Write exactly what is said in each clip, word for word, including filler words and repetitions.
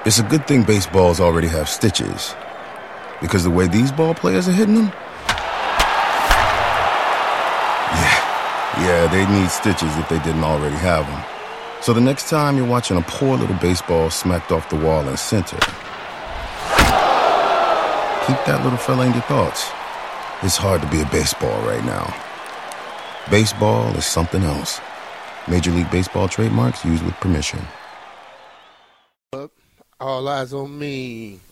It's a good thing baseballs already have stitches, because the way these ball players are hitting them, yeah, yeah, they need stitches if they didn't already have them. So the next time you're watching a poor little baseball smacked off the wall in center, keep that little fella in your thoughts. It's hard to be a baseball right now. Baseball is something else. Major League Baseball trademarks used with permission. All eyes on me.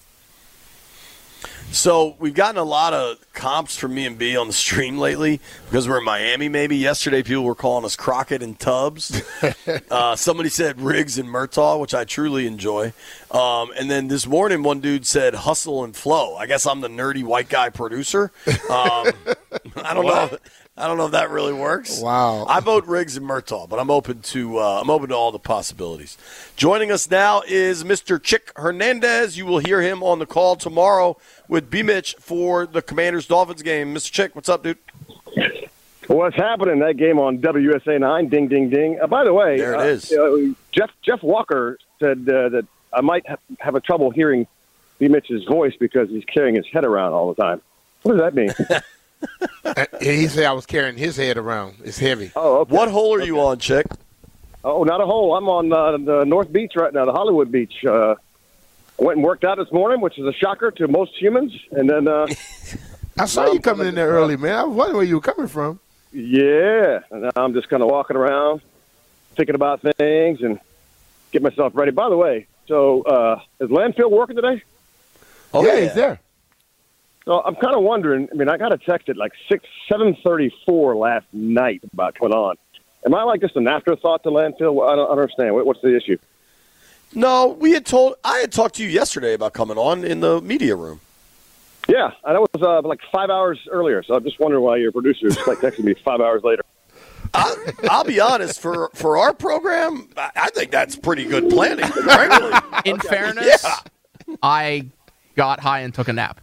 So we've gotten a lot of comps from me and B on the stream lately because we're in Miami maybe. Yesterday people were calling us Crockett and Tubbs. uh, somebody said Riggs and Murtaugh, which I truly enjoy. Um, and then this morning one dude said Hustle and Flow. I guess I'm the nerdy white guy producer. Um, I don't know. If, I don't know if that really works. Wow. I vote Riggs and Murtaugh, but I'm open to uh, I'm open to all the possibilities. Joining us now is Mister Chick Hernandez. You will hear him on the call tomorrow with B. Mitch for the Commanders-Dolphins game. Mister Chick, what's up, dude? What's happening? That game on W S A nine. Ding, ding, ding. Uh, by the way, there it uh, is. Uh, Jeff Jeff Walker said uh, that I might have, have a trouble hearing B. Mitch's voice because he's carrying his head around all the time. What does that mean? He said I was carrying his head around. It's heavy. Oh, okay. What hole are okay. you on, Chick? Oh, not a hole. I'm on uh, the North Beach right now, the Hollywood Beach. Uh, I went and worked out this morning, which is a shocker to most humans. And then uh, I saw you coming in there early, man. I was wondering where you were coming from. Yeah, and now I'm just kind of walking around, thinking about things, and get myself ready. By the way, so uh, is Landfill working today? Oh, yeah, yeah, he's there. So I'm kind of wondering. I mean, I got a text at like six, seven thirty-four last night about coming on. Am I like just an afterthought to Landfill? I don't understand. What's the issue? No, we had told. I had talked to you yesterday about coming on in the media room. Yeah, and it was uh, like five hours earlier. So I'm just wondering why your producer is like texting me five hours later. I, I'll be honest. For for our program, I, I think that's pretty good planning. Frankly, in okay. fairness, yeah. I got high and took a nap.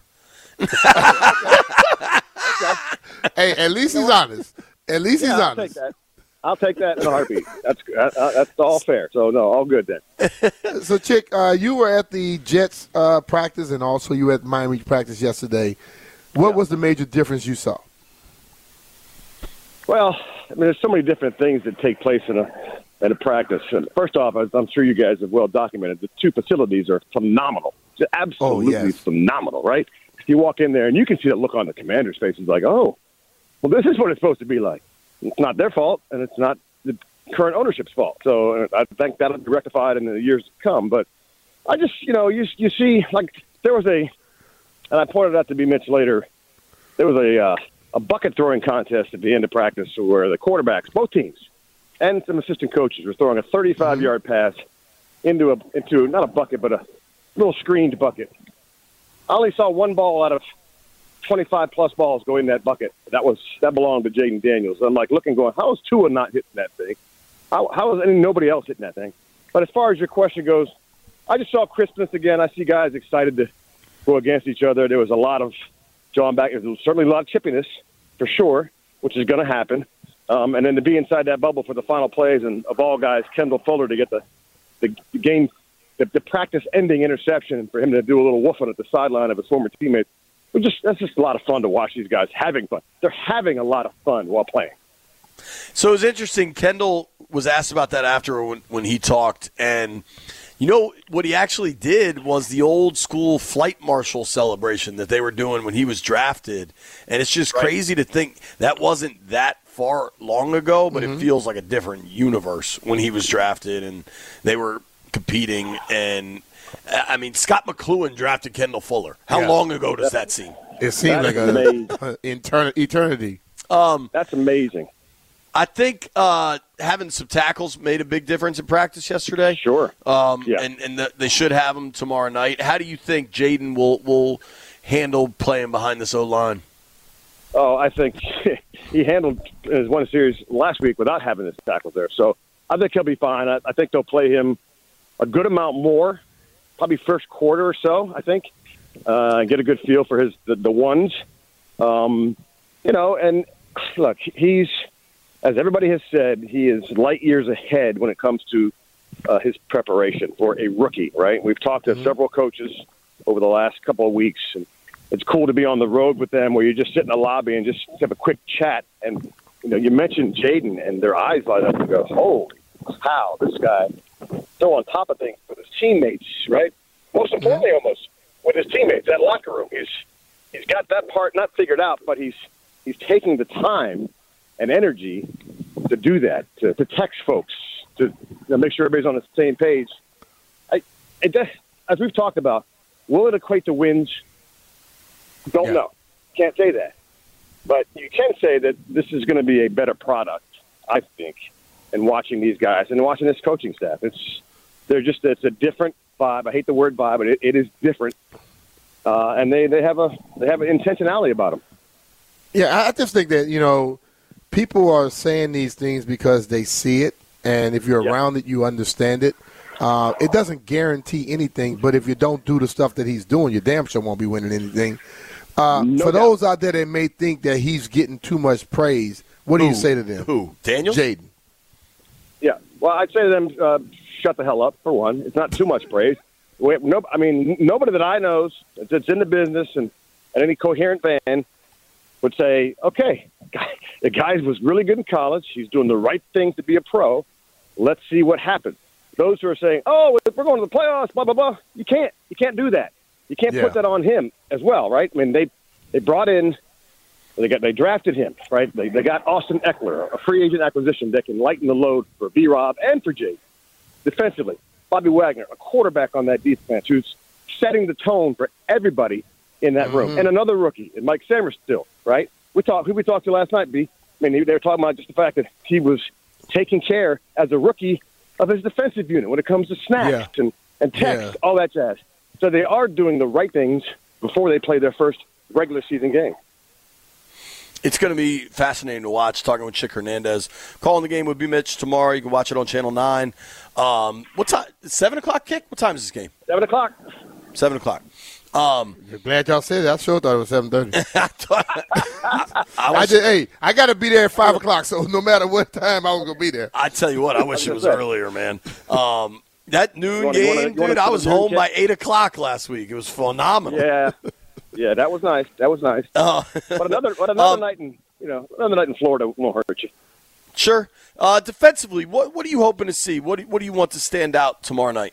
Hey, at least he's honest. At least yeah, he's I'll honest. Take that. I'll take that in a heartbeat. That's uh, that's all fair. So no, all good then. So, Chick, uh, you were at the Jets uh, practice, and also you were at Miami practice yesterday. What yeah. was the major difference you saw? Well, I mean, there's so many different things that take place in a in a practice. First off, as I'm sure you guys have well documented, the two facilities are phenomenal. Just absolutely oh, yes. phenomenal, right? You walk in there, and you can see that look on the commander's faces like, oh, well, this is what it's supposed to be like. It's not their fault, and it's not the current ownership's fault. So I think that'll be rectified in the years to come. But I just, you know, you you see, like, there was a, and I pointed out to B. Mitch later, there was a uh, a bucket throwing contest at the end of practice where the quarterbacks, both teams, and some assistant coaches were throwing a thirty-five-yard pass into a into not a bucket, but a little screened bucket. I only saw one ball out of twenty-five plus balls go in that bucket. That was that belonged to Jaden Daniels. I'm like looking, going, how is Tua not hitting that thing? How, how is any, nobody else hitting that thing? But as far as your question goes, I just saw crispness again. I see guys excited to go against each other. There was a lot of John back. There was certainly a lot of chippiness for sure, which is going to happen. Um, and then to be inside that bubble for the final plays, and of all guys, Kendall Fuller to get the the, the game. The, the practice-ending interception for him to do a little woofing at the sideline of his former teammates. It just That's just a lot of fun to watch these guys having fun. They're having a lot of fun while playing. So it was interesting. Kendall was asked about that after when, when he talked, and you know what he actually did was the old school flight marshal celebration that they were doing when he was drafted, and it's just right. crazy to think that wasn't that far long ago, but mm-hmm. it feels like a different universe when he was drafted, and they were competing. And I mean, Scott McLuhan drafted Kendall Fuller. How yeah. long ago does that seem? It seemed like an eternity. Um, That's amazing. I think uh, having some tackles made a big difference in practice yesterday. Sure. Um, yeah. And, and the, they should have them tomorrow night. How do you think Jaden will, will handle playing behind this O-line? Oh, I think he handled his one series last week without having his tackles there. So I think he'll be fine. I, I think they'll play him a good amount more, probably first quarter or so, I think, uh, get a good feel for his the, the ones. Um, you know, and look, he's, as everybody has said, he is light years ahead when it comes to uh, his preparation for a rookie, right? We've talked to mm-hmm. several coaches over the last couple of weeks, and it's cool to be on the road with them where you just sit in the lobby and just have a quick chat. And, you know, you mentioned Jaden, and their eyes light up and go, holy cow, this guy so on top of things with his teammates, right? Most importantly, almost, with his teammates, that locker room. He's he's got that part not figured out, but he's he's taking the time and energy to do that, to, to text folks, to you know, make sure everybody's on the same page. I, it does, as we've talked about, will it equate to wins? Don't yeah. know. Can't say that. But you can say that this is going to be a better product, I think, in watching these guys and watching this coaching staff. It's they're just it's a different vibe. I hate the word vibe, but it, it is different. Uh, and they, they have a they have an intentionality about them. Yeah, I just think that, you know, people are saying these things because they see it, and if you're yep. around it, you understand it. Uh, it doesn't guarantee anything, but if you don't do the stuff that he's doing, you damn sure won't be winning anything. Uh, no for doubt. Those out there that may think that he's getting too much praise, what do Who? you say to them? Who? Daniel? Jaden. Yeah. Well, I'd say to them, uh, shut the hell up, for one. It's not too much praise. We, no, I mean, nobody that I know that's in the business and, and any coherent fan would say, okay, the guy was really good in college. He's doing the right thing to be a pro. Let's see what happens. Those who are saying, oh, we're going to the playoffs, blah, blah, blah. You can't. You can't do that. You can't yeah. put that on him as well, right? I mean, they they brought in, they got they drafted him, right? They they got Austin Eckler, a free agent acquisition that can lighten the load for B-Rob and for Jay. Defensively, Bobby Wagner, a quarterback on that defense who's setting the tone for everybody in that mm-hmm. room. And another rookie, and Mike Sammers still, right? We talked, who we talked to last night, B? I mean, they were talking about just the fact that he was taking care as a rookie of his defensive unit when it comes to snaps yeah. and, and text, yeah. all that jazz. So they are doing the right things before they play their first regular season game. It's going to be fascinating to watch, talking with Chick Hernandez. Calling the game with B. Mitch tomorrow. You can watch it on Channel nine. Um, what time? seven o'clock kick? What time is this game? seven o'clock. seven o'clock. Um, You're glad y'all said that. I sure thought it was seven thirty. I, I, I, I just, hey, I got to be there at five o'clock, so no matter what time I was going to be there. I tell you what, I wish it was earlier, man. Um, that noon wanna, game, wanna, dude, wanna I was home kick? by eight o'clock last week. It was phenomenal. Yeah. Yeah, that was nice. That was nice. Uh, but another, but another um, night in, you know, another night in Florida won't hurt you. Sure. Uh, defensively, what what are you hoping to see? What do, what do you want to stand out tomorrow night?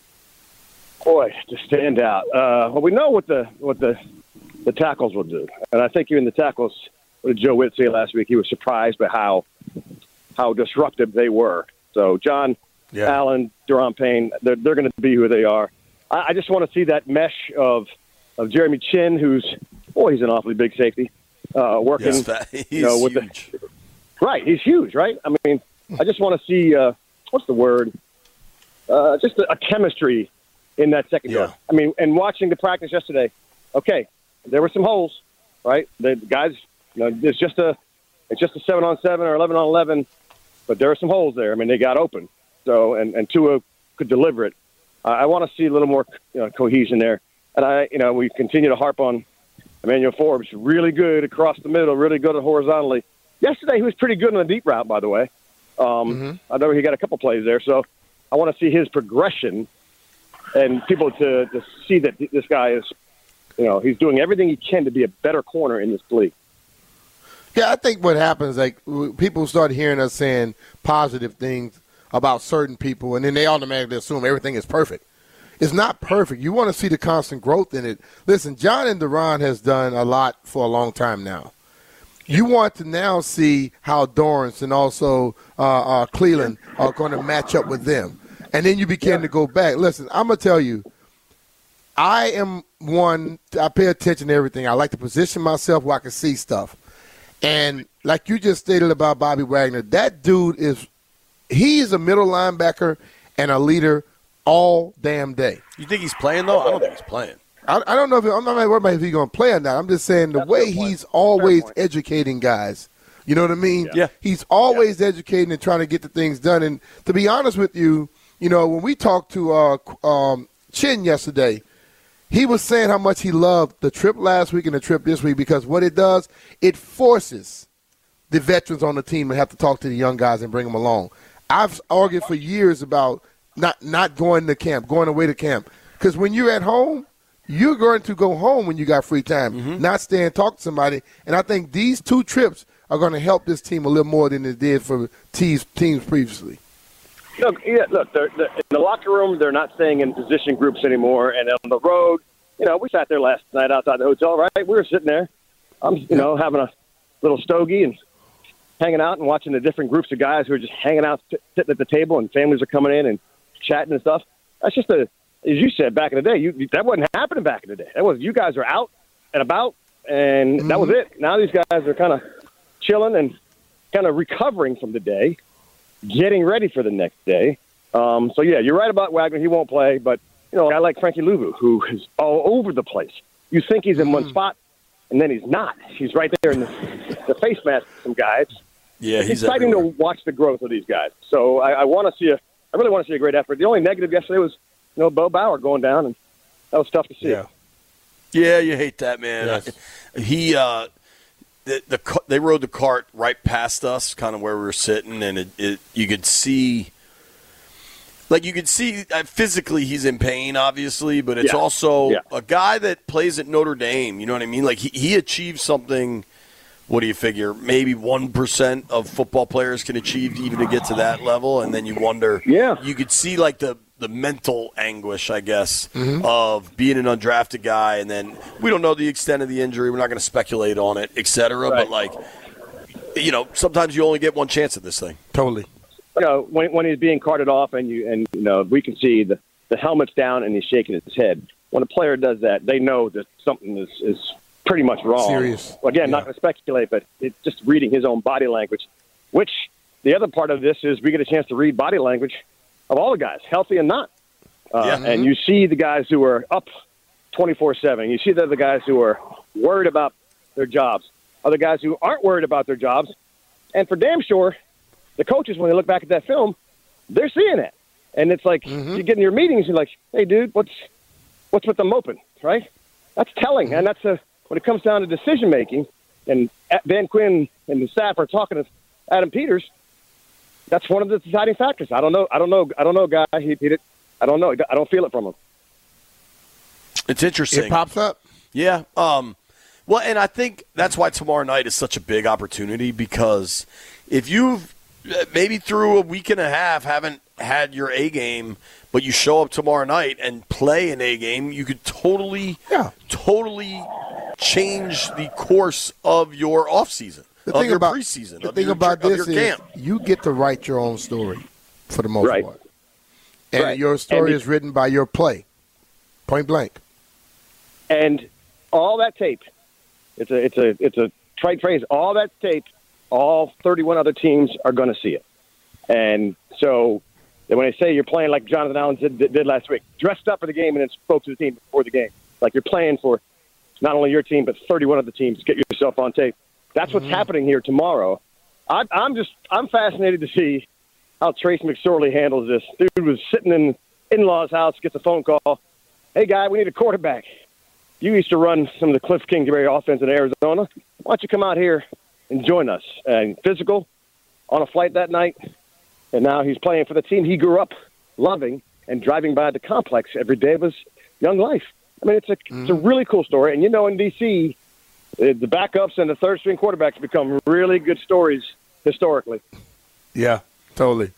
Boy, to stand out. Uh, well, we know what the what the the tackles will do, and I think even the tackles. What did Joe Witt say last week? He was surprised by how how disruptive they were. So John yeah. Allen, Daron Payne, they're they're going to be who they are. I, I just want to see that mesh of of Jeremy Chin, who's boy, he's an awfully big safety, uh, working. Yes, he's you know, with huge. The, right, he's huge, right? I mean, I just want to see uh, what's the word? Uh, just a, a chemistry in that secondary. Yeah. I mean, and watching the practice yesterday, okay, there were some holes, right? The guys, you know, it's just a it's just a seven on seven or eleven on eleven, but there are some holes there. I mean, they got open, so and and Tua could deliver it. Uh, I want to see a little more you know, cohesion there. And, I, you know, we continue to harp on Emmanuel Forbes, really good across the middle, really good horizontally. Yesterday he was pretty good on the deep route, by the way. Um, mm-hmm. I know he got a couple plays there. So I want to see his progression and people to, to see that this guy is, you know, he's doing everything he can to be a better corner in this league. Yeah, I think what happens, like, people start hearing us saying positive things about certain people, and then they automatically assume everything is perfect. It's not perfect. You want to see the constant growth in it. Listen, John and Daron has done a lot for a long time now. You want to now see how Dorrance and also uh, uh, Cleveland are going to match up with them. And then you begin yeah. to go back. Listen, I'm going to tell you, I am one, I pay attention to everything. I like to position myself where I can see stuff. And like you just stated about Bobby Wagner, that dude is, he is a middle linebacker and a leader all damn day. You think he's playing, though? I don't think he's playing. I, I don't know if I'm not worried about if he's going to play or not. I'm just saying the That's way he's always educating guys. You know what I mean? Yeah. He's always yeah. educating and trying to get the things done. And to be honest with you, you know, when we talked to uh, um, Chin yesterday, he was saying how much he loved the trip last week and the trip this week because what it does, it forces the veterans on the team to have to talk to the young guys and bring them along. I've argued for years about not not going to camp, going away to camp. Because when you're at home, you're going to go home when you got free time, mm-hmm. not stay and talk to somebody. And I think these two trips are going to help this team a little more than it did for teams, teams previously. Look, yeah, look, they're, they're, in the locker room, they're not staying in position groups anymore. And on the road, you know, we sat there last night outside the hotel, right? We were sitting there, I'm, you know, having a little stogie and hanging out and watching the different groups of guys who are just hanging out, sitting at the table, and families are coming in and chatting and stuff. That's just a, as you said back in the day, you, that wasn't happening back in the day. That was, you guys are out and about, and mm-hmm. that was it. Now these guys are kind of chilling and kind of recovering from the day, getting ready for the next day. Um, so, yeah, you're right about Wagner. He won't play, but, you know, a guy like Frankie Louvu, who is all over the place. You think he's in mm-hmm. one spot, and then he's not. He's right there in the, the face mask of some guys. Yeah, it's he's exciting everywhere. to watch the growth of these guys. So I, I want to see a, I really want to see a great effort. The only negative yesterday was, you know, Bo Bauer going down, and that was tough to see. Yeah, yeah, you hate that, man. Yes. He, uh, the, the they rode the cart right past us, kind of where we were sitting, and it, it you could see, like you could see uh, physically he's in pain, obviously, but it's yeah. also yeah. a guy that plays at Notre Dame. You know what I mean? Like he, he achieved something. What do you figure? Maybe one percent of football players can achieve even to get to that level, and then you wonder. Yeah. You could see like the, the mental anguish, I guess, mm-hmm. of being an undrafted guy, and then we don't know the extent of the injury. We're not going to speculate on it, et cetera. Right. But like, you know, sometimes you only get one chance at this thing. Totally. You know, when when he's being carted off, and you and you know we can see the the helmet's down, and he's shaking his head. When a player does that, they know that something is is. pretty much wrong. Serious. Well, again, yeah. not going to speculate, but it's just reading his own body language, which the other part of this is we get a chance to read body language of all the guys, healthy and not. Uh, Yeah. And Mm-hmm. you see the guys who are up twenty-four seven. You see the other guys who are worried about their jobs, other guys who aren't worried about their jobs. And for damn sure, the coaches, when they look back at that film, they're seeing it. And it's like mm-hmm. you get in your meetings, you're like, hey, dude, what's what's with them open, right? That's telling, Mm-hmm. and that's a when it comes down to decision making, and Dan Quinn and the staff are talking to Adam Peters, that's one of the deciding factors. I don't know. I don't know. I don't know, guy. He, he did, I don't know. I don't feel it from him. It's interesting. It pops up. Yeah. Um, well, and I think that's why tomorrow night is such a big opportunity, because if you've maybe through a week and a half haven't had your A game, but you show up tomorrow night and play an A game, you could totally, Yeah. totally change the course of your offseason, The of thing your about preseason, the of thing your, about of this your is camp. you get to write your own story for the most Right. part, and Right. your story And is written by your play, point blank. And all that tape, it's a it's a it's a trite phrase. All that tape, all thirty-one other teams are going to see it. And so when they say you're playing like Jonathan Allen did, did last week, dressed up for the game and then spoke to the team before the game, like you're playing for not only your team but thirty-one other teams. Get yourself on tape. That's what's mm-hmm. happening here tomorrow. I, I'm just I'm fascinated to see how Trace McSorley handles this. Dude was sitting in in-laws' house, gets a phone call. Hey, guy, we need a quarterback. You used to run some of the Cliff Kingsbury offense in Arizona. Why don't you come out here and join us? And physical, on a flight that night, and now he's playing for the team he grew up loving and driving by the complex every day of his young life. I mean, it's a mm-hmm. it's a really cool story. And, you know, in D C, the backups and the third-string quarterbacks become really good stories historically. Yeah, totally.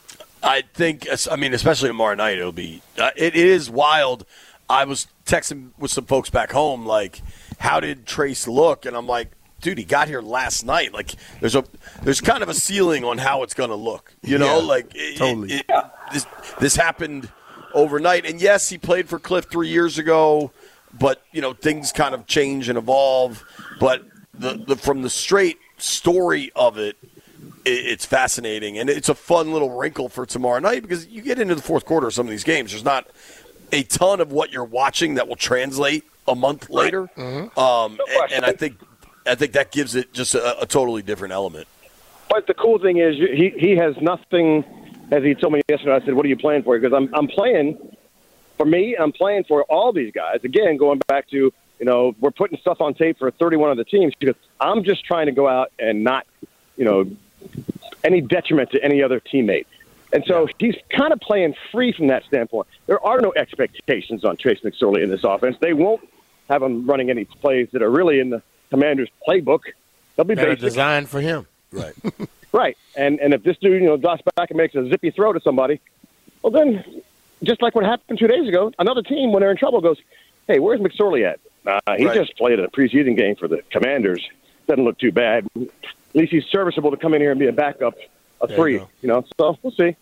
I think, I mean, especially tomorrow night, it'll be, uh, it is wild. I was texting with some folks back home, like, how did Trace look? And I'm like, dude, he got here last night. Like, there's a there's kind of a ceiling on how it's going to look. You know, yeah, like it, totally. It, it, this this happened overnight. And yes, he played for Cliff three years ago, but you know things kind of change and evolve. But the, the from the straight story of it, it, it's fascinating, and it's a fun little wrinkle for tomorrow night because you get into the fourth quarter of some of these games. There's not a ton of what you're watching that will translate a month later, mm-hmm. um, and, and I think. I think that gives it just a, a totally different element. But the cool thing is he, he has nothing, as he told me yesterday, I said, what are you playing for? Because I'm, I'm playing, for me, I'm playing for all these guys. Again, going back to, you know, we're putting stuff on tape for thirty-one other teams because I'm just trying to go out and not, you know, any detriment to any other teammate. And so he's kind of playing free from that standpoint. There are no expectations on Trace McSorley in this offense. They won't have him running any plays that are really in the Commanders' playbook. They'll be That are basic. designed for him. Right. Right. And and if this dude, you know, drops back and makes a zippy throw to somebody, well, then, just like what happened two days ago, another team, when they're in trouble, goes, hey, where's McSorley at? Uh, he Right. just played a preseason game for the Commanders. Doesn't look too bad. At least he's serviceable to come in here and be a backup, a There three, you you, go. know. So we'll see.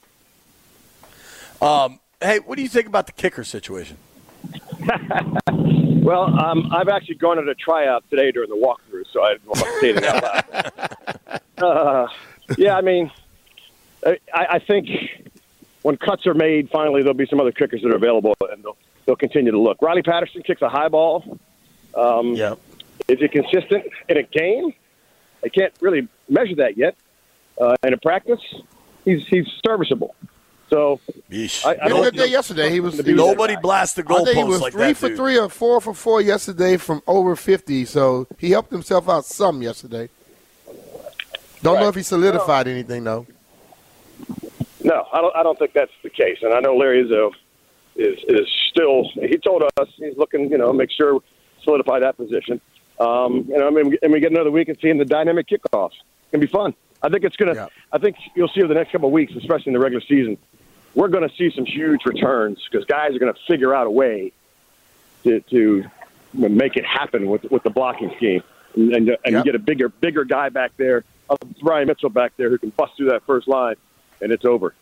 Um, hey, what do you think about the kicker situation? Well, um, I've actually gone at a tryout today during the walkthrough, so I don't want to say it out loud. Uh, yeah, I mean, I, I think when cuts are made, finally there'll be some other kickers that are available, and they'll, they'll continue to look. Riley Patterson kicks a high ball. Um, Yeah. Is he consistent in a game? I can't really measure that yet. Uh, in a practice, he's he's serviceable. So Yeesh. I- I He had a don't- good day yesterday. He was, he was Nobody blasts the I think he goalposts was like three that, for dude. three or four for four yesterday from over fifty, so he helped himself out some yesterday. Don't know Right. if he solidified anything, though. No, I don't. I don't think that's the case. And I know Larry Izzo is is still. He told us he's looking. You know, make sure solidify that position. Um, you know, I mean, and we get another week and seeing the dynamic kickoffs. It's gonna be fun. I think it's gonna. Yeah. I think you'll see over the next couple of weeks, especially in the regular season, we're going to see some huge returns because guys are going to figure out a way to to make it happen with with the blocking scheme, and and, and Yep. you get a bigger bigger guy back there, uh, Ryan Mitchell back there who can bust through that first line, and it's over.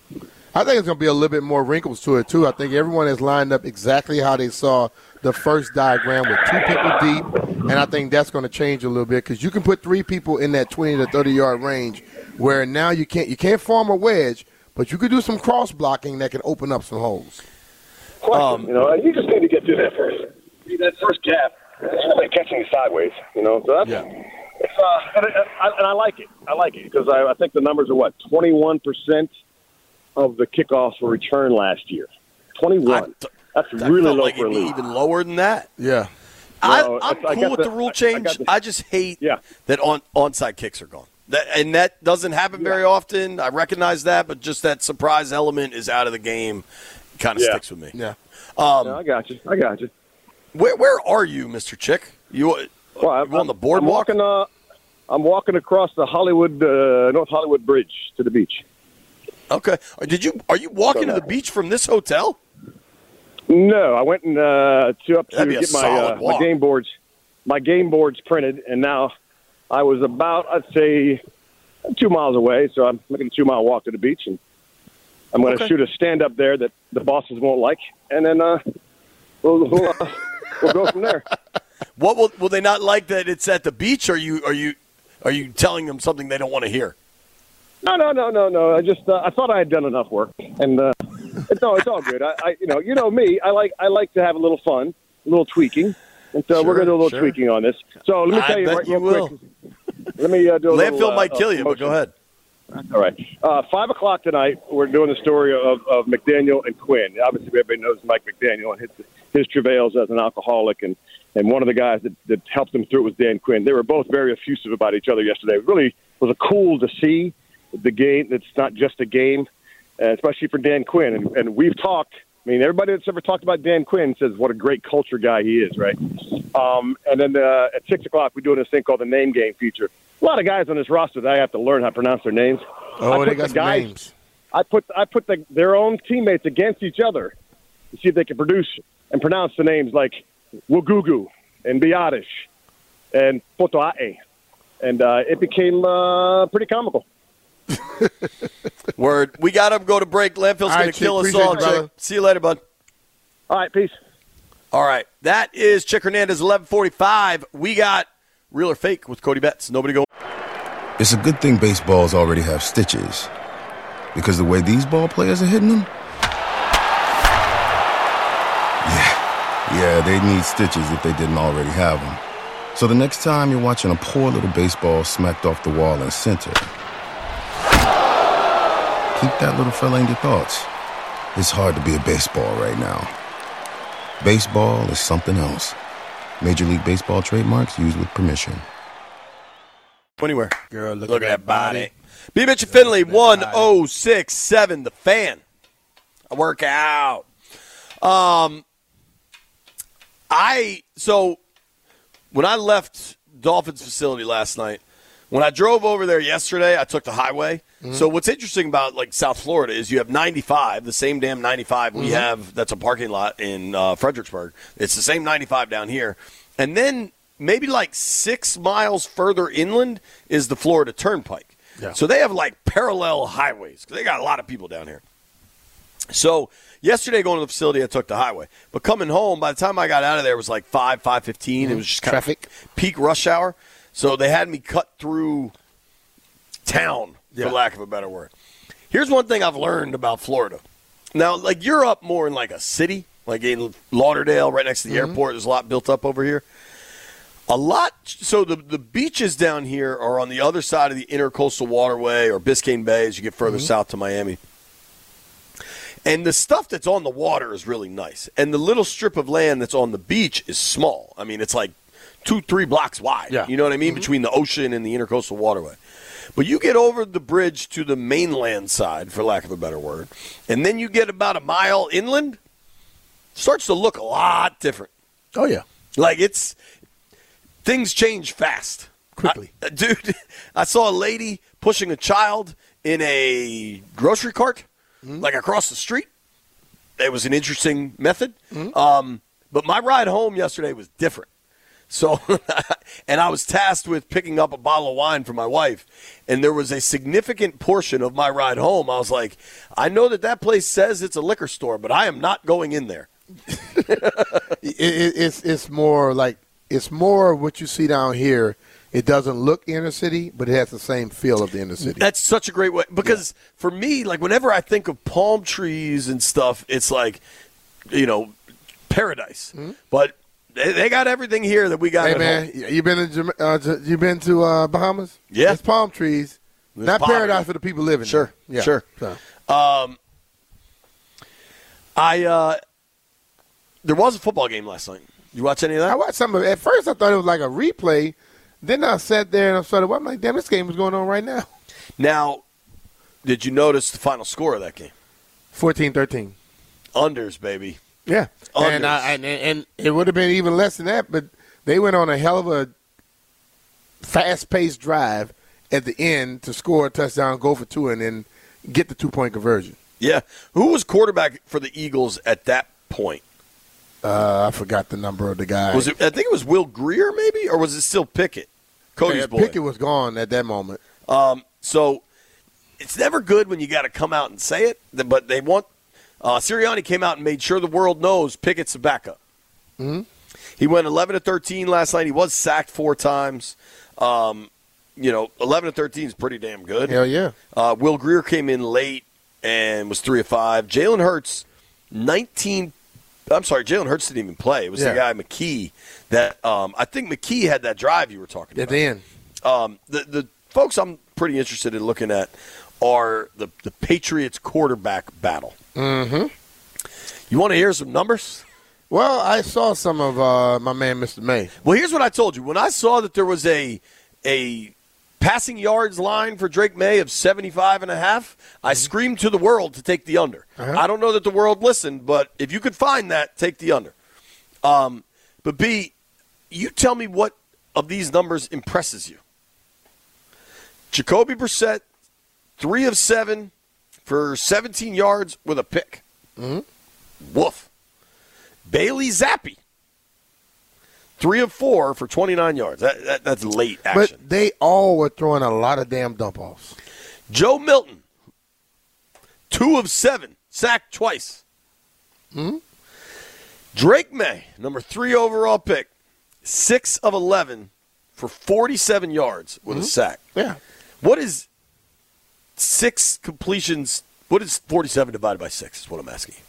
I think it's going to be a little bit more wrinkles to it, too. I think everyone has lined up exactly how they saw the first diagram with two people deep, and I think that's going to change a little bit because you can put three people in that twenty to thirty-yard range where now you can't you can't form a wedge, but you could do some cross-blocking that can open up some holes. Question, Um, you know, and you just need to get through that first that first gap. It's really catching you sideways, you know. So that's Yeah. it's, uh, and, I, and I like it. I like it because I, I think the numbers are what twenty-one percent of the kickoffs were returned last year. Twenty-one. I- That's I really felt low like for a it'd be league. even lower than that. Yeah. I, No, I'm I- I cool got with the- the rule I- I change. got the- I just hate Yeah. that on onside kicks are gone. That, and that doesn't happen very often. I recognize that, but just that surprise element is out of the game. Kind of Yeah. sticks with me. Yeah. Um, No, I got you. I got you. where where are you, Mister Chick? You, Well, I'm, you on the I'm boardwalk? walking. Uh, I'm walking across the Hollywood uh, North Hollywood Bridge to the beach. Okay. Did you? Are you walking So to the that- beach from this hotel? No, I went and uh, to up to That'd be a get my solid uh, my walk. game boards, my game boards printed, and now I was about I'd say two miles away, so I'm making a two mile walk to the beach, and I'm going to Okay. shoot a stand up there that the bosses won't like, and then uh, we'll we'll, uh, we'll go from there. What will will they not like that it's at the beach? Or are you are you are you telling them something they don't want to hear? No, no, no, no, no. I just uh, I thought I had done enough work, and uh, it's no, it's all good. I, I, you know, you know me. I like I like to have a little fun, a little tweaking, and so we're Sure, going to do a little sure. tweaking on this. So let me I tell you bet right you real will. quick. Let me uh, do a Landfill little. Uh, might kill you, but promotion. go ahead. All right. Uh, five o'clock tonight, we're doing the story of, of McDaniel and Quinn. Obviously, everybody knows Mike McDaniel and his, his travails as an alcoholic, and, and one of the guys that, that helped him through it was Dan Quinn. They were both very effusive about each other yesterday. It really was a cool to see the game. It's not just a game, uh, especially for Dan Quinn. And, and we've talked. I mean, everybody that's ever talked about Dan Quinn says what a great culture guy he is, right? Um, and then uh, at six o'clock, we're doing this thing called the name game feature. A lot of guys on this roster that I have to learn how to pronounce their names. Oh, I they put got the some guys- names. I put I put the, their own teammates against each other to see if they can produce and pronounce the names like Wagugu and Biadish and Potoa'e. And uh, it became uh, pretty comical. Word. We got to go to break. Landfill's All going right, to Chick, kill us appreciate all. you, brother. Chick. See you later, bud. All right, peace. All right. That is Chick Hernandez, eleven forty-five. We got Real or Fake with Cody Betts. Nobody go. It's a good thing baseballs already have stitches, because the way these ball players are hitting them, yeah, yeah, they need stitches if they didn't already have them. So the next time you're watching a poor little baseball smacked off the wall in center, keep that little fella in your thoughts. It's hard to be a baseball right now. Baseball is something else. Major League Baseball trademarks used with permission. Anywhere. Girl, Look at that body. B. Mitch and Finley, one oh six point seven, The Fan. I work out. Um, I, so when I left Dolphins facility last night, when I drove over there yesterday, I took the highway. Mm-hmm. So what's interesting about, like, South Florida is you have ninety-five, the same damn ninety-five we mm-hmm. have that's a parking lot in uh, Fredericksburg. It's the same ninety-five down here. And then maybe like six miles further inland is the Florida Turnpike. Yeah. So they have, like, parallel highways because they got a lot of people down here. So yesterday going to the facility, I took the highway. But coming home, by the time I got out of there, it was like five, five fifteen. Mm-hmm. It was just kind Traffic. of peak rush hour. So they had me cut through town, for yeah. lack of a better word. Here's one thing I've learned about Florida. Now, like, you're up more in, like, a city, like in Lauderdale, right next to the mm-hmm. airport. There's a lot built up over here. A lot. So the, the beaches down here are on the other side of the Intercoastal Waterway or Biscayne Bay as you get further mm-hmm. south to Miami. And the stuff that's on the water is really nice. And the little strip of land that's on the beach is small. I mean, it's like two, three blocks wide. Yeah. You know what I mean? Mm-hmm. Between the ocean and the Intercoastal Waterway. But you get over the bridge to the mainland side, for lack of a better word, and then you get about a mile inland, it starts to look a lot different. Oh, yeah. Like, it's – things change fast. Quickly. I, dude, I saw a lady pushing a child in a grocery cart, mm-hmm. like across the street. It was an interesting method. Mm-hmm. Um, but my ride home yesterday was different. So, and I was tasked with picking up a bottle of wine for my wife, and there was a significant portion of my ride home. I was like, I know that that place says it's a liquor store, but I am not going in there. it, it, it's it's more like it's more what you see down here. It doesn't look inner city, but it has the same feel of the inner city. That's such a great way because yeah. for me, like whenever I think of palm trees and stuff, it's like, you know, paradise. Mm-hmm. But they got everything here that we got. Hey at man, home. you been to uh, you been to uh, Bahamas? Yeah, it's palm trees, There's not poverty. paradise for the people living sure. there. Yeah, sure. So. Um, I uh, there was a football game last night. You watch any of that? I watched some of it. At first, I thought it was like a replay. Then I sat there and I started. I'm like, damn, this game is going on right now. Now, did you notice the final score of that game? fourteen thirteen Unders, baby. Yeah, Unders. and, I, and and it would have been even less than that, but they went on a hell of a fast-paced drive at the end to score a touchdown, go for two, and then get the two-point conversion. Yeah. Who was quarterback for the Eagles at that point? Uh, I forgot the number of the guy. Was it? I think it was Will Greer, maybe, or was it still Pickett? Cody's yeah, boy. Pickett was gone at that moment. Um, so it's never good when you got to come out and say it, but they want. Uh, Sirianni came out and made sure the world knows Pickett's a backup. Mm-hmm. He went eleven to thirteen last night. He was sacked four times. Um, you know, eleven to thirteen is pretty damn good. Hell yeah. Uh, Will Greer came in late and was three of five. Jalen Hurts, nineteen. I'm sorry, Jalen Hurts didn't even play. It was yeah. the guy McKee that um, I think McKee had that drive you were talking at about. the end. Um, the the folks I'm pretty interested in looking at are the the Patriots quarterback battle. Mm-hmm. You want to hear some numbers? Well, I saw some of uh, my man, Mister May. Well, here's what I told you. When I saw that there was a a passing yards line for Drake May of seventy-five and a half, I screamed to the world to take the under. Uh-huh. I don't know that the world listened, but if you could find that, take the under. Um, but, B, you tell me what of these numbers impresses you. Jacoby Brissett, three of seven for seventeen yards with a pick. Mm-hmm. Woof. Bailey Zappi, three of four for twenty-nine yards. That, that, that's late action. But they all were throwing a lot of damn dump-offs. Joe Milton, two of seven, sacked twice. Mm-hmm. Drake May, number three overall pick, six of eleven for forty-seven yards with mm-hmm. a sack. Yeah. What is six completions? What is forty-seven divided by six is what I'm asking you.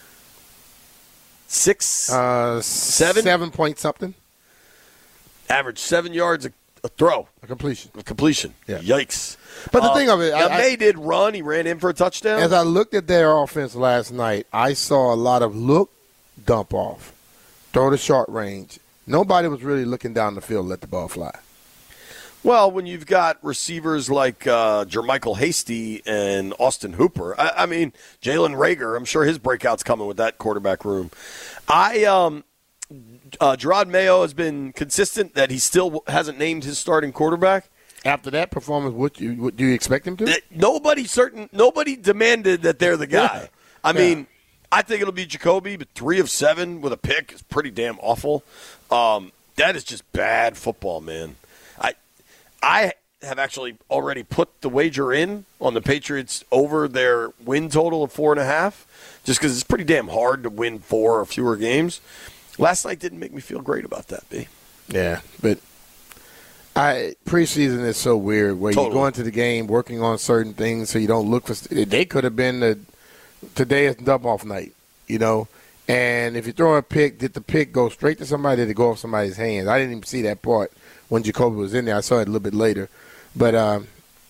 Six, uh, seven? Seven point something. Average seven yards a, a throw. A completion. A completion. Yeah. Yikes. But the uh, thing of it, now I, May did run. He ran in for a touchdown. As I looked at their offense last night, I saw a lot of look, dump off, throw to short range. Nobody was really looking down the field to let the ball fly. Well, when you've got receivers like uh, Jermichael Hasty and Austin Hooper, I, I mean, Jalen Reagor, I'm sure his breakout's coming with that quarterback room. I um, uh, Gerard Mayo has been consistent that he still hasn't named his starting quarterback. After that performance, what you what, do you expect him to? Nobody certain. Nobody demanded that they're the guy. Yeah. I Yeah. mean, I think it'll be Jacoby, but three of seven with a pick is pretty damn awful. Um, that is just bad football, man. I I have actually already put the wager in on the Patriots over their win total of four and a half, just because it's pretty damn hard to win four or fewer games. Last night didn't make me feel great about that, B. Yeah, but I preseason is so weird where Totally. you go into the game working on certain things so you don't look for. They could have been the today is dump off night, you know. And if you throw a pick, did the pick go straight to somebody? Did it go off somebody's hands? I didn't even see that part when Jacoby was in there. I saw it a little bit later, but um,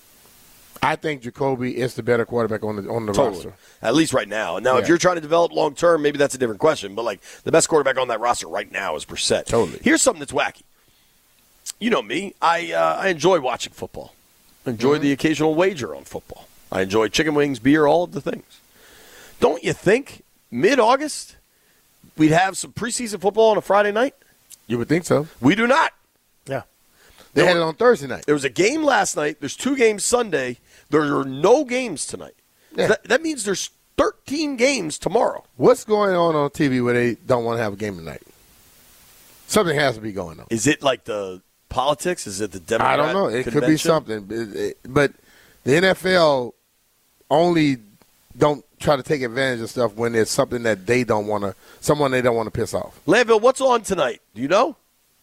I think Jacoby is the better quarterback on the on the Totally. roster. At least right now. Now, if Yeah. you're trying to develop long term, maybe that's a different question. But like the best quarterback on that roster right now is Brissett. Totally. Here's something that's wacky. You know me. I uh, I enjoy watching football. I enjoy Mm-hmm. the occasional wager on football. I enjoy chicken wings, beer, all of the things. Don't you think mid-August we'd have some preseason football on a Friday night? You would think so. We do not. Yeah, they had it on Thursday night. There was a game last night. There's two games Sunday. There are no games tonight. Yeah. That, that means there's thirteen games tomorrow. What's going on on T V where they don't want to have a game tonight? Something has to be going on. Is it like the politics? Is it the Democrat I don't know. It could be convention? something. It- it- But the N F L only don't try to take advantage of stuff when there's something that they don't want to, someone they don't want to piss off. Landville, what's on tonight? Do you know?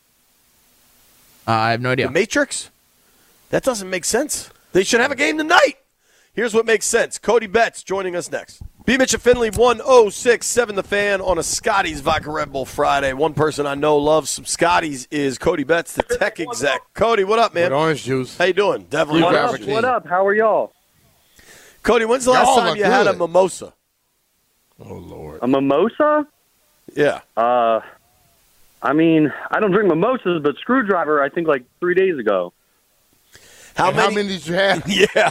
Uh, I have no idea. The Matrix? That doesn't make sense. They should have a game tonight. Here's what makes sense. Cody Betts joining us next. B. Mitch and Finley, one oh six point seven The Fan on a Scotty's Vodka Red Bull Friday. One person I know loves some Scotty's is Cody Betts, the tech exec. Cody, what up, man? With orange juice. How you doing? Definitely. What What up? up? What up? How are y'all? Cody, when's the last Y'all time look you had a good. mimosa? Oh, Lord. A mimosa? Yeah. Uh, I mean, I don't drink mimosas, but screwdriver. I think like three days ago. How And many? How many did you have? Yeah.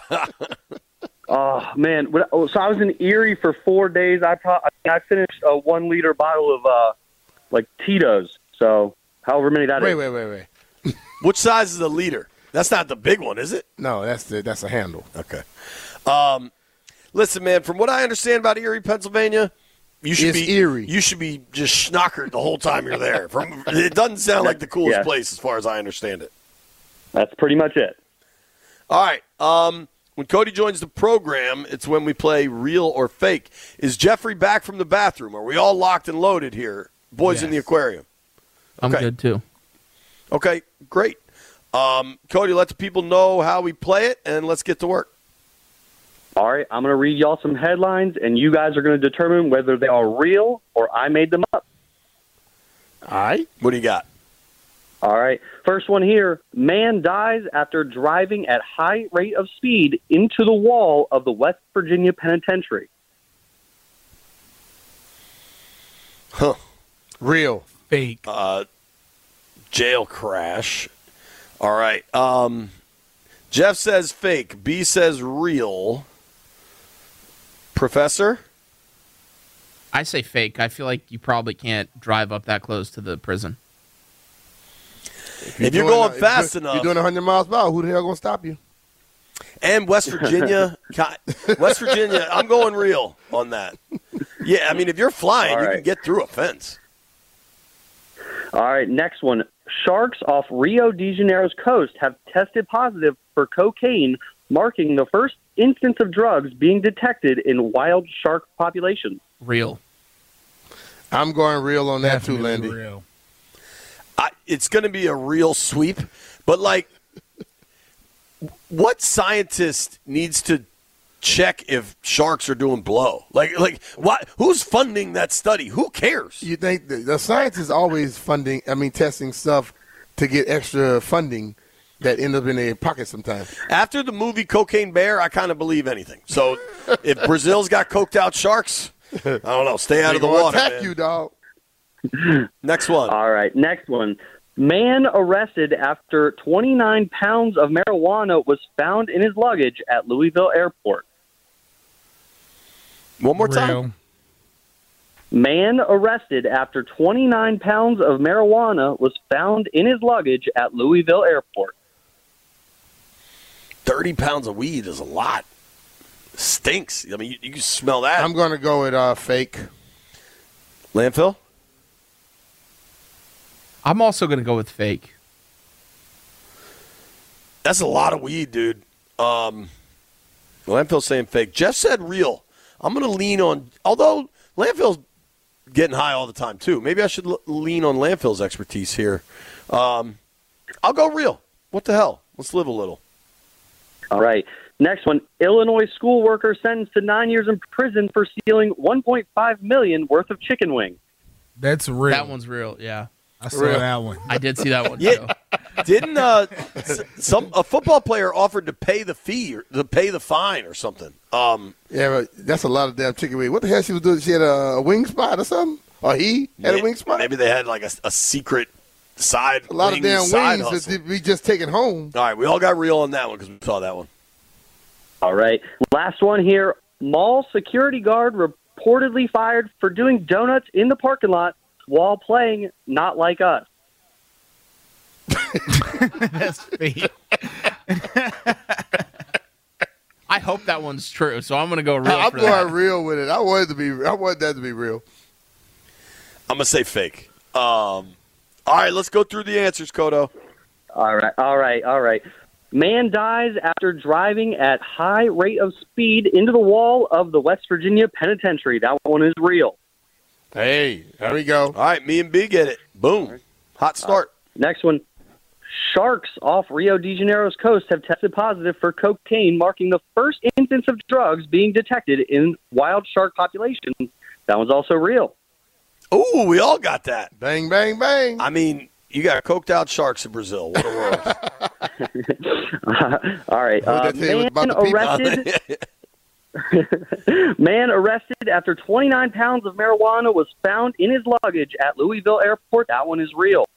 Oh man! When- oh, So I was in Erie for four days. I pro- I finished a one liter bottle of uh, like Tito's. So however many that is. Wait, wait, wait, wait. Which size is the liter? That's not the big one, is it? No, that's the that's a handle. Okay. Um, listen, man. From what I understand about Erie, Pennsylvania, you should It's be eerie. You should be just schnockered the whole time you're there. From it doesn't sound like the coolest Yeah. place as far as I understand it. That's pretty much it. All right. Um, when Cody joins the program, it's when we play real or fake. Is Jeffrey back from the bathroom? Are we all locked and loaded here, boys in the Yes. aquarium? I'm Okay. good too. Okay, great. Um, Cody, let the people know how we play it, and let's get to work. All right, I'm going to read y'all some headlines, and you guys are going to determine whether they are real or I made them up. All right. What do you got? All right. First one here. Man dies after driving at high rate of speed into the wall of the West Virginia Penitentiary. Huh. Real. Fake. Uh, jail crash. All right. Um, Jeff says fake. B says real. Professor? I say fake. I feel like you probably can't drive up that close to the prison. If you're doing going a- if fast you're- enough. You're doing one hundred miles per hour. Who the hell going to stop you? And West Virginia. God, West Virginia, I'm going real on that. Yeah, I mean, if you're flying, All you can right. get through a fence. All right, next one. Sharks off Rio de Janeiro's coast have tested positive for cocaine, marking the first instance of drugs being detected in wild shark populations. Real. I'm going real on that too, Landy. Real. I, it's going to be a real sweep, but like, what scientist needs to check if sharks are doing blow? Like, like what? Who's funding that study? Who cares? You think the, the science is always funding, I mean, testing stuff to get extra funding that end up in their pocket sometimes. After the movie Cocaine Bear, I kind of believe anything. So, if Brazil's got coked out sharks, I don't know. Stay out They of the gonna water. attack man. you, dog. Next one. All right, next one. Man arrested after twenty-nine pounds of marijuana was found in his luggage at Louisville Airport. One more Real. time. Man arrested after twenty-nine pounds of marijuana was found in his luggage at Louisville Airport. thirty pounds of weed is a lot. Stinks. I mean, you, you can smell that. I'm going to go with uh, fake. Landfill? I'm also going to go with fake. That's a lot of weed, dude. Um, Landfill's saying fake. Jeff said real. I'm going to lean on, although Landfill's getting high all the time, too. Maybe I should l- lean on Landfill's expertise here. Um, I'll go real. What the hell? Let's live a little. All right. Next one. Illinois school worker sentenced to nine years in prison for stealing one point five million dollars worth of chicken wings. That's real. That one's real, yeah. I saw that one. I did see that one, Yeah. too. Didn't uh, s- some a football player offered to pay the fee or to pay the fine or something? Um, Yeah, but that's a lot of damn chicken wings. What the hell she was doing? She had a, a wing spot or something? Or he had may- a wing spot? Maybe they had like a, a secret side. A lot wing of damn side wings hustle. that we just taking home. All right, we all got real on that one because we saw that one. All right. Last one here. Mall security guard reportedly fired for doing donuts in the parking lot while playing Not Like Us. That's fake. I hope that one's true, so I'm going to go real I'm for going that. real with it. I wanted to be. I wanted that to be real. I'm gonna say fake. Um, all right, let's go through the answers, Kodo. All right. All right. All right. Man dies after driving at high rate of speed into the wall of the West Virginia Penitentiary. That one is real. Hey, there we go. All right, me and B get it. Boom, hot start. Next one. Sharks off Rio de Janeiro's coast have tested positive for cocaine, marking the first instance of drugs being detected in wild shark populations. That one's also real. Ooh, we all got that. Bang, bang, bang. I mean, you got coked out sharks in Brazil. What a world. All right. What Uh, did they say man about the people? arrested. Man arrested after twenty-nine pounds of marijuana was found in his luggage at Louisville Airport. That one is real.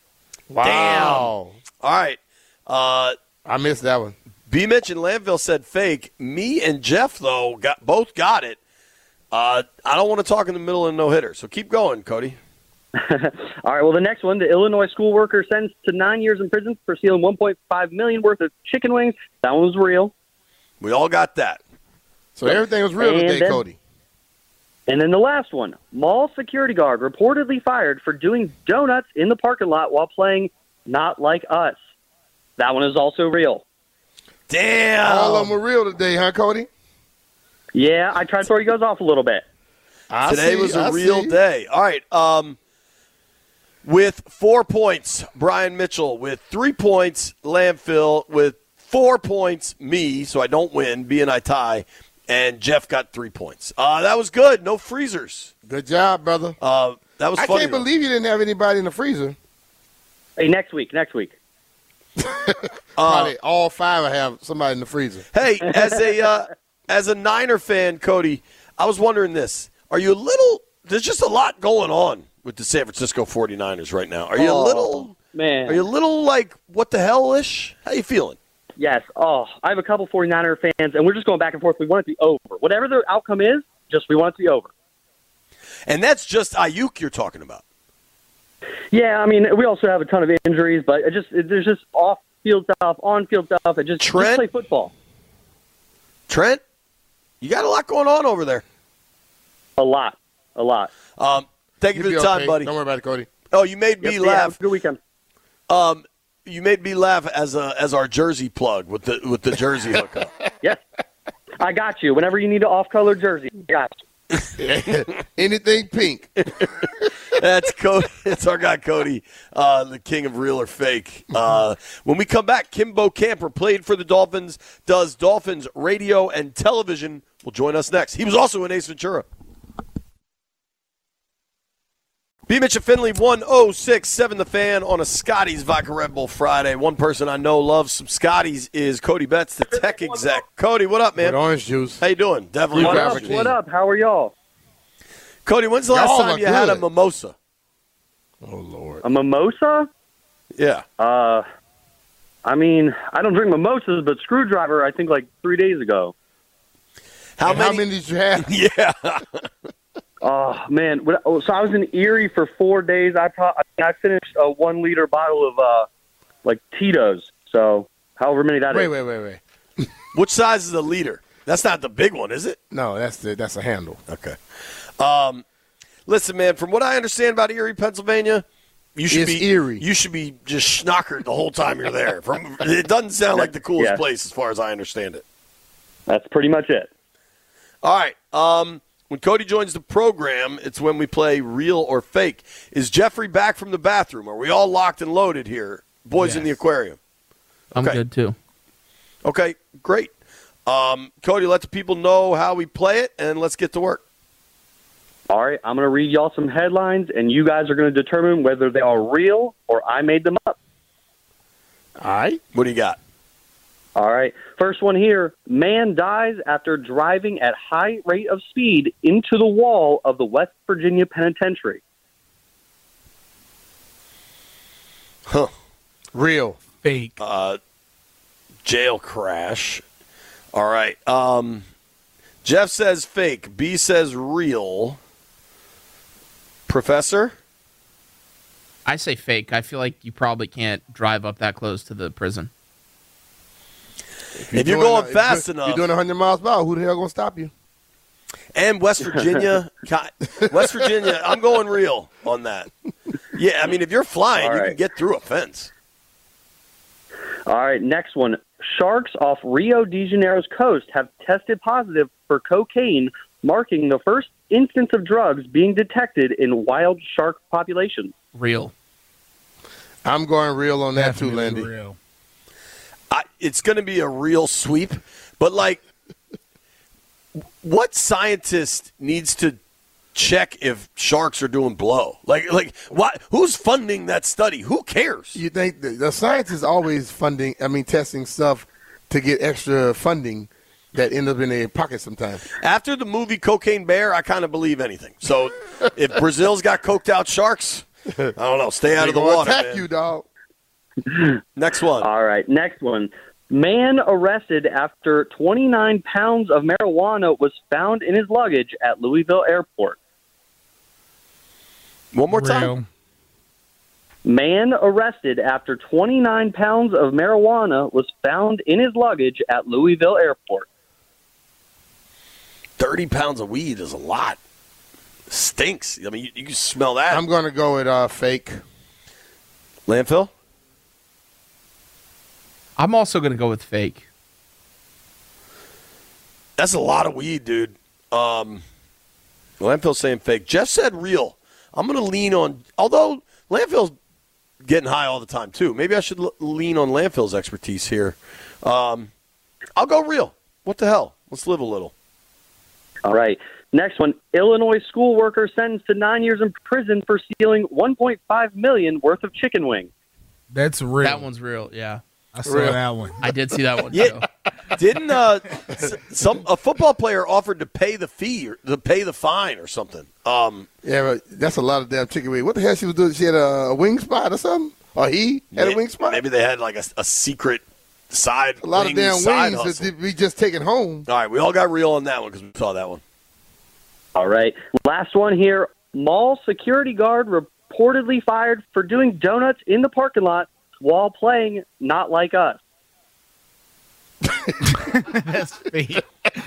Wow. All right. Uh, I missed that one. B mentioned Landville said fake. Me and Jeff, though, got both got it. Uh, I don't want to talk in the middle of a no-hitter, so keep going, Cody. All right. Well, the next one, the Illinois school worker sentenced to nine years in prison for stealing one point five million dollars worth of chicken wings. That one was real. We all got that. So everything was real And today, then- Cody. And then the last one, mall security guard reportedly fired for doing donuts in the parking lot while playing Not Like Us. That one is also real. Damn. All of them were real today, huh, Cody? Yeah, I tried to throw you guys off a little bit. I Today see, was a I real see. day. All right. Um, with four points, Brian Mitchell. With three points, Landfill. With four points, me, so I don't win. B and I tie. And Jeff got three points. Uh, that was good. No freezers. Good job, brother. Uh, that was I funny. can't though. believe you didn't have anybody in the freezer. Hey, next week, next week. Probably all five will have somebody in the freezer. Hey, as a uh, as a Niner fan, Cody, I was wondering this. Are you a little – there's just a lot going on with the San Francisco forty-niners right now. Are you a Oh, little – Man. Are you a little like what the hell-ish? How you feeling? Yes. Oh, I have a couple 49er fans, and we're just going back and forth. We want it to be over. Whatever the outcome is, just we want it to be over. And that's just Ayuk you're talking about. Yeah, I mean, we also have a ton of injuries, but it just it, there's just off-field stuff, on-field stuff. It just, Trent? just play football. Trent, you got a lot going on over there. A lot. A lot. Um, thank you You'll for be the time, okay. buddy. Don't worry about it, Cody. Oh, you made me Yep, see ya. Have laugh. a good weekend. Um, you made me laugh as a as our jersey plug with the with the jersey hookup. Yes. I got you. Whenever you need an off-color jersey, I got you. Anything pink. That's Cody. It's our guy Cody, uh, the king of real or fake. Uh, when we come back, Kimbo Camper played for the Dolphins, does Dolphins radio and television. Will join us next. He was also in Ace Ventura. B. Mitch and Finley, one oh six point seven The Fan on a Scotty's Vodka Red Bull Friday. One person I know loves some Scotty's is Cody Betts, the tech exec. Cody, what up, man? With orange juice. How you doing? Definitely. You What got up? Cappuccino. What up? How are y'all? Cody, when's the last Y'all time are you had a good. mimosa? Oh, Lord. A mimosa? Yeah. Uh, I mean, I don't drink mimosas, but Screwdriver, I think like three days ago. How And many? How many did you have? Yeah. Oh man! When, oh, so I was in Erie for four days. I pro- I finished a one liter bottle of uh, like Tito's. So however many that Wait, is. wait, wait, wait. Which size is the liter? That's not the big one, is it? No, that's the that's a handle. Okay. Um, listen, man. From what I understand about Erie, Pennsylvania, you should It's be Erie. You should be just schnockered the whole time you're there. From it doesn't sound like the coolest Yeah. place as far as I understand it. That's pretty much it. All right. Um, when Cody joins the program, it's when we play real or fake. Is Jeffrey back from the bathroom? Are we all locked and loaded here? Boys in the Yes. aquarium. I'm Okay. good too. Okay, great. Um, Cody, let the people know how we play it, and let's get to work. All right, I'm going to read y'all some headlines, and you guys are going to determine whether they are real or I made them up. All right. What do you got? All right. First one here. Man dies after driving at high rate of speed into the wall of the West Virginia Penitentiary. Huh. Real. Fake. Uh, jail crash. All right. Um, Jeff says fake. B says real. Professor? I say fake. I feel like you probably can't drive up that close to the prison. If you're doing going a- fast if enough. you're doing one hundred miles per hour, who the hell going to stop you? And West Virginia. Ki- West Virginia, I'm going real on that. Yeah, I mean, if you're flying, All you right. can get through a fence. All right, next one. Sharks off Rio de Janeiro's coast have tested positive for cocaine, marking the first instance of drugs being detected in wild shark populations. Real. I'm going real on that too, Definitely Lindy. real. I, it's going to be a real sweep, but like, what scientist needs to check if sharks are doing blow? Like, like what? Who's funding that study? Who cares? You think the, the science is always funding, I mean, testing stuff to get extra funding that end up in their pocket sometimes. After the movie Cocaine Bear, I kind of believe anything. So, if Brazil's got coked out sharks, I don't know. Stay out They of the gonna water. attack man. you, dog. Next one. All right, next one. Man arrested after twenty-nine pounds of marijuana was found in his luggage at Louisville Airport. One more time. Real. Man arrested after twenty-nine pounds of marijuana was found in his luggage at Louisville Airport. thirty pounds of weed is a lot. Stinks. I mean, you, you can smell that. I'm going to go with uh, fake. Landfill? I'm also going to go with fake. That's a lot of weed, dude. Um, Landfill's saying fake. Jeff said real. I'm going to lean on, although Landfill's getting high all the time, too. Maybe I should l- lean on Landfill's expertise here. Um, I'll go real. What the hell? Let's live a little. All right. Next one. Illinois school worker sentenced to nine years in prison for stealing one point five million dollars worth of chicken wings. That's real. That one's real. Yeah. I saw Real. that one. I did see that one. Yeah. too. Didn't uh, s- some a football player offered to pay the fee or to pay the fine or something? Um, Yeah, but that's a lot of damn chicken wings. What the hell she was doing? She had a, a wing spot or something? Or he had a may- wing spot? Maybe they had like a, a secret side. a lot of wing damn side wings hustle. that we just taken home. All right, we all got real on that one because we saw that one. All right. Last one here. Mall security guard reportedly fired for doing donuts in the parking lot while playing Not Like Us. That's fake.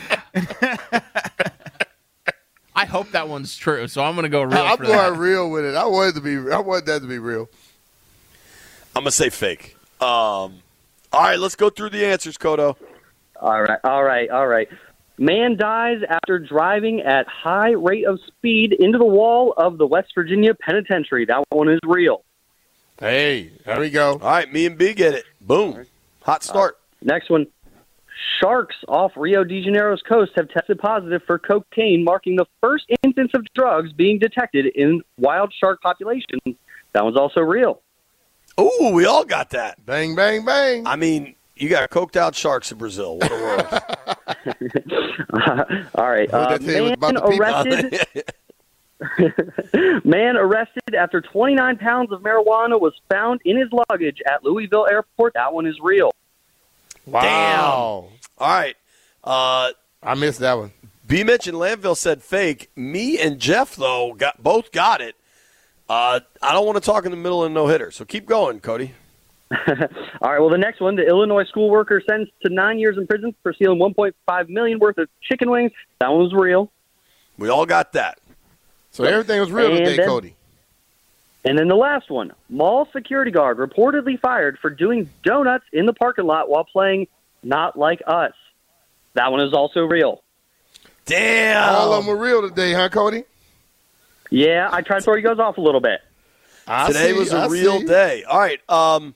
I hope that one's true, so I'm going to go real I'm for going that. real with it. I wanted to be. I want that to be real. I'm gonna say fake. Um, all right, let's go through the answers, Kodo. All right. All right. All right. Man dies after driving at high rate of speed into the wall of the West Virginia Penitentiary. That one is real. Hey, there we go. All right, me and B get it. Boom, hot start. Next one. Sharks off Rio de Janeiro's coast have tested positive for cocaine, marking the first instance of drugs being detected in wild shark populations. That one's also real. Ooh, we all got that. Bang, bang, bang. I mean, you got coked out sharks in Brazil. What a world. All right. Heard Uh, that tale man about the people. arrested. Man arrested after twenty-nine pounds of marijuana was found in his luggage at Louisville Airport. That one is real. Wow. Damn. All right. Uh, I missed that one. B. Mitch in Landville said fake. Me and Jeff, though, got both got it. Uh, I don't want to talk in the middle of a no-hitter, so keep going, Cody. All right, well, the next one, the Illinois school worker sentenced to nine years in prison for stealing one point five million dollars worth of chicken wings. That one was real. We all got that. So everything was real And today, then- Cody. And then the last one, mall security guard reportedly fired for doing donuts in the parking lot while playing Not Like Us. That one is also real. Damn. All of them were real today, huh, Cody? Yeah, I tried to throw you guys off a little bit. I Today see, was a I real see. day. All right. Um,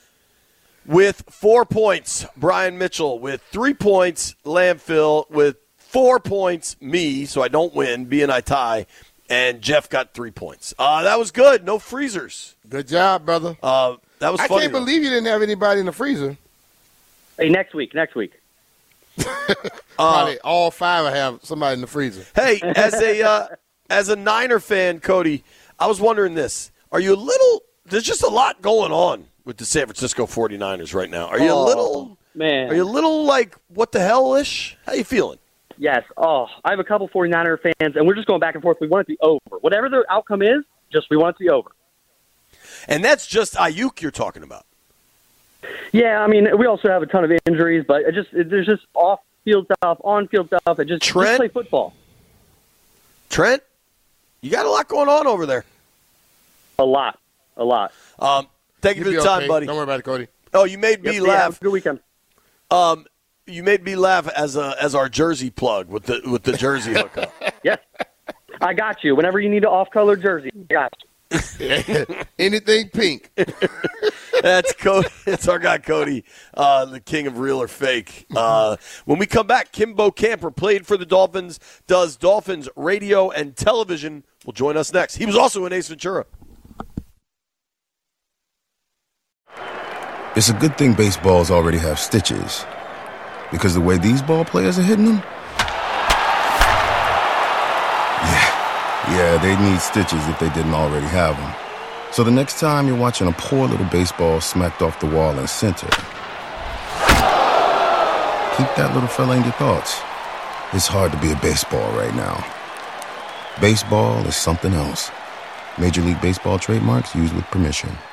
with four points, Brian Mitchell. With three points, Landfill. With four points, me, so I don't win. B and I tie. And Jeff got three points. Uh, that was good. No freezers. Good job, brother. Uh, that was I funny. can't though. believe you didn't have anybody in the freezer. Hey, next week, next week. Probably all five will have somebody in the freezer. Hey, as a uh, as a Niner fan, Cody, I was wondering this. Are you a little – there's just a lot going on with the San Francisco forty-niners right now. Are you Oh, a little – Man. Are you a little like, what the hell-ish? How you feeling? Yes. Oh, I have a couple 49er fans, and we're just going back and forth. We want it to be over. Whatever the outcome is, just we want it to be over. And that's just Ayuk you're talking about. Yeah, I mean, we also have a ton of injuries, but it just it, there's just off-field stuff, on-field stuff, and just, Trent? just play football. Trent, you got a lot going on over there. A lot. A lot. Um, thank you You'll for the be time, okay. buddy. Don't worry about it, Cody. Oh, you made me Yep, yeah, laugh. good weekend. Um, you made me laugh as a as our jersey plug with the with the jersey hookup. Yes. I got you. Whenever you need an off-color jersey, I got you. Anything pink. That's Cody. It's our guy Cody, uh, the king of real or fake. Uh, when we come back, Kimbo Camper played for the Dolphins, does Dolphins radio and television. Will join us next. He was also in Ace Ventura. It's a good thing baseballs already have stitches, because the way these ball players are hitting them, yeah, yeah, they'd need stitches if they didn't already have them. So the next time you're watching a poor little baseball smacked off the wall in center, keep that little fella in your thoughts. It's hard to be a baseball right now. Baseball is something else. Major League Baseball trademarks used with permission.